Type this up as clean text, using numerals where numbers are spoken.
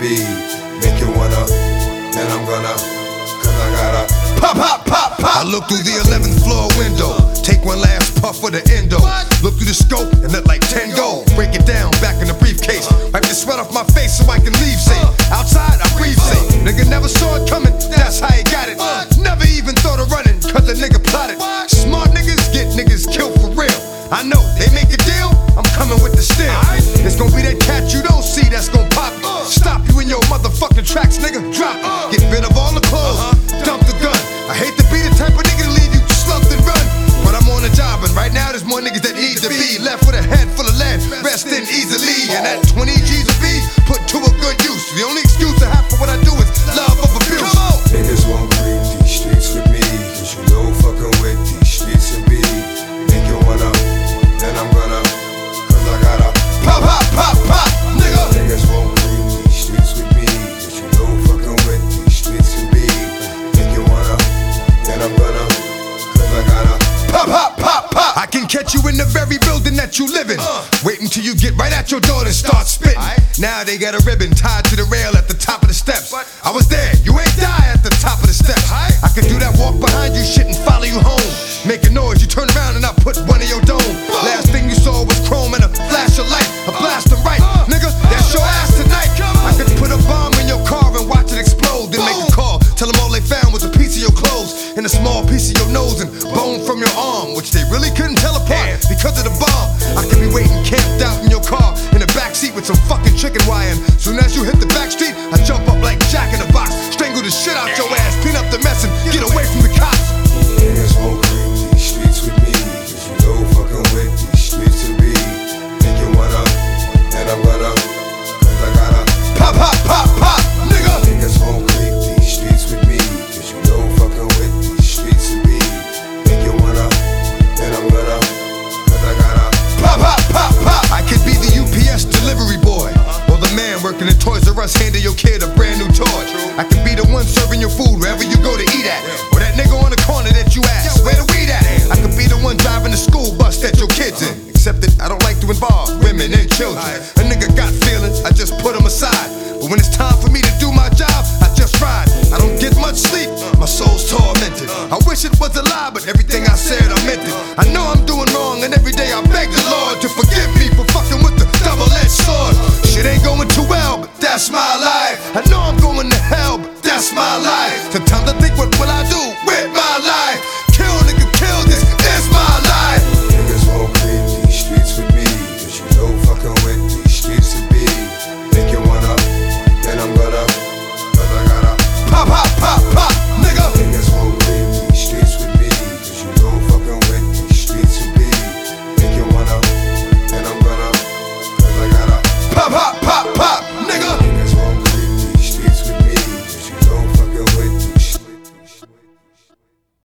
be. Make you wanna, then I'm gonna, cause I gotta pop, pop, pop, pop. I look through the 11th floor window, take one last puff for the endo. Look through the scope and let like 10 go. Break it down, back in the briefcase. Wipe the sweat off my face so I can leave safe. Outside, I breathe safe. Nigga never saw it coming, that's how he got it. Never even thought of running, cause the nigga plotted. Smart niggas get niggas killed for real. I know, they make a deal, I'm coming with the steel. It's gonna be that cat you don't see that's gonna pop you. Stop you in your motherfucking tracks, nigga, drop it. Get rid of all the clothes, dump the gun. I hate to be the type of nigga to leave you slumped and run, but I'm on the job and right now there's more niggas that need to be left with a head full of lead, resting easily. And that 20 G's will be put to a good use. The only excuse I have for what I do is love of abuse. Niggas won't creep these streets with me, cause you know fucking with these streets and be. Make you wanna, then I'm gonna, cause I gotta pop, pop, pop, pop, nigga. Niggas won't creep these streets with me, cause you know fucking with these streets and be. Make you wanna, then I'm gonna, cause I gotta pop, pop, pop, pop. I can catch you in the very building that you live in. Wait until you get right at your door and start spitting. Now they got a ribbon tied to the rail at the top of the steps. I was there, you ain't die at the top of the steps. I can do that walk behind you shit and follow you home. Make a noise, you turn around and I put one in your dome. Last thing you saw was chrome and a flash of light. I blast them right, nigga, that's your ass tonight. I could put a bomb in your car and watch it explode. Then make a call, tell them all they found was a piece of your clothes and a small piece of your nose and bone from your arm, which they really couldn't tell apart because of the bomb. I could be waiting camped out in your car in the backseat with some fucking chicken wire. And soon as you hit the back street, I jump up like Jack in the Box, strangle the shit out your ass, clean up the mess and get away from the cops. Niggas won't creep these streets with me, cause you know fucking with these streets to be. Make you wanna, then I'm gonna, cause I gotta pop, pop, pop, pop, nigga. Niggas won't creep these streets with me, cause you know fucking with these streets to be. Make you wanna, then I'm gonna, cause I gotta pop, pop, pop, pop. I could be the UPS delivery boy, or the man working at Toys R Us handing your kid a brand new toy. I could be the one serving your food wherever you go to eat at, or that nigga on the corner that you ask, where the weed at? I could be the one driving the school bus that your kids in, except that I don't like to involve women and children. A nigga got feelings, I just put them aside, but when it's time for me to do my job, I just ride. I don't get much sleep, my soul's tormented. I wish it was a lie, but everything I said I meant it. I know I'm doing wrong and every day I beg the Lord to forgive me for fucking with the double-edged sword. Shit ain't going too well, but that's my life. I know I'm going to hell, but that's my life. Sometimes I think, what will I do?